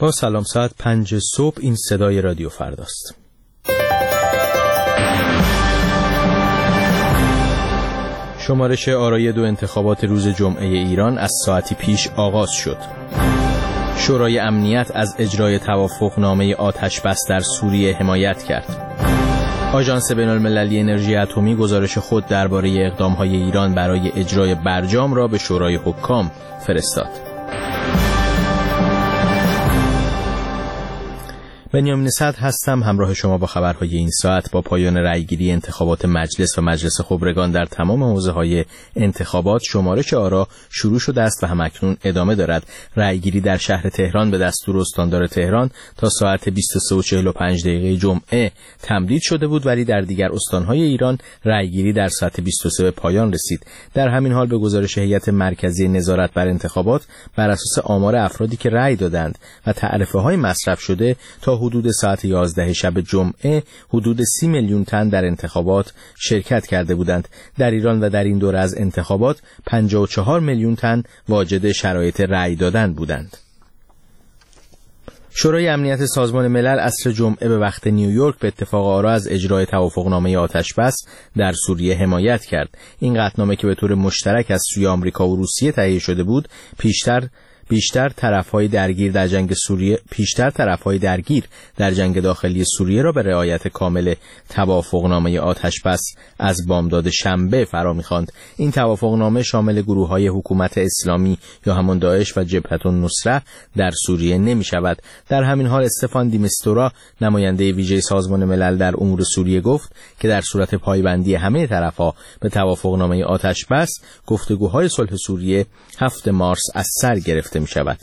با سلام، ساعت 5 صبح این صدای رادیو فرداست. شمارش آرای 2 انتخابات روز جمعه ایران از ساعتی پیش آغاز شد. شورای امنیت از اجرای توافقنامه آتش‌بس در سوریه حمایت کرد. آژانس بین‌المللی انرژی اتمی گزارش خود درباره اقدام‌های ایران برای اجرای برجام را به شورای حکام فرستاد. بنیامین صدر هستم، همراه شما با خبرهای این ساعت. با پایان رأیگیری انتخابات مجلس و مجلس خبرگان در تمام حوزه‌های انتخابات، شمارش آرا شروع شده است و همکنون ادامه دارد. رأیگیری در شهر تهران به دستور استاندار تهران تا ساعت 23:45 جمعه تمدید شده بود، ولی در دیگر استان‌های ایران رأیگیری در ساعت 23 به پایان رسید. در همین حال به گزارش هیئت مرکزی نظارت بر انتخابات، بر اساس آمار افرادی که رأی دادند و تعرفه‌های مصرف شده، تا حدود ساعت 11 شب جمعه حدود 30 میلیون تن در انتخابات شرکت کرده بودند. در ایران و در این دوره از انتخابات 54 میلیون تن واجد شرایط رأی دادن بودند. شورای امنیت سازمان ملل عصر جمعه به وقت نیویورک به اتفاق آرا از اجرای توافقنامه آتش‌بس در سوریه حمایت کرد. این قطعنامه که به طور مشترک از سوی آمریکا و روسیه تهیه شده بود، پیشتر طرف‌های درگیر در جنگ داخلی سوریه را به رعایت کامل توافقنامه آتش‌بس از بامداد شنبه فرا می‌خواند. این توافقنامه شامل گروه‌های حکومت اسلامی یا همان داعش و جبهة النصره در سوریه نمی‌شود. در همین حال استفان دی میستورا، نماینده ویژه سازمان ملل در امور سوریه، گفت که در صورت پایبندی همه طرف‌ها به توافقنامه آتش‌بس، گفتگوهای صلح سوریه 7 مارس از سر گرفته می شود.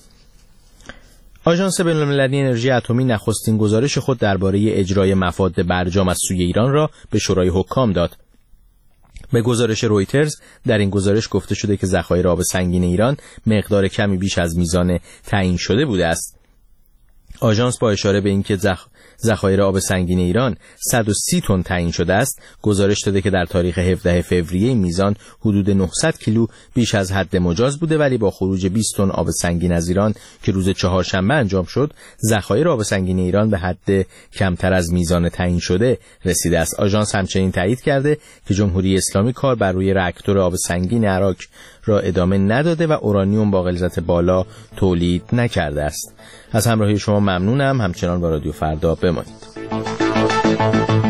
آژانس بین‌المللی انرژی اتمی نخستین گزارش خود درباره اجرای مفاد برجام از سوی ایران را به شورای حکام داد. به گزارش رویترز، در این گزارش گفته شده که ذخایر آب سنگین ایران مقدار کمی بیش از میزان تعیین شده بوده است. آژانس با اشاره به اینکه ذخایر آب سنگین ایران 130 تن تعیین شده است، گزارش داده که در تاریخ 17 فوریه میزان حدود 900 کیلو بیش از حد مجاز بوده، ولی با خروج 20 تن آب سنگین از ایران که روز چهارشنبه انجام شد، ذخایر آب سنگین ایران به حد کمتر از میزان تعیین شده رسیده است. آژانس همچنین تایید کرده که جمهوری اسلامی کار بر روی راکتور آب سنگین عراق را ادامه نداده و اورانیوم با غلظت بالا تولید نکرده است. از همراهی شما ممنونم. همچنان با رادیو فردا بمانید.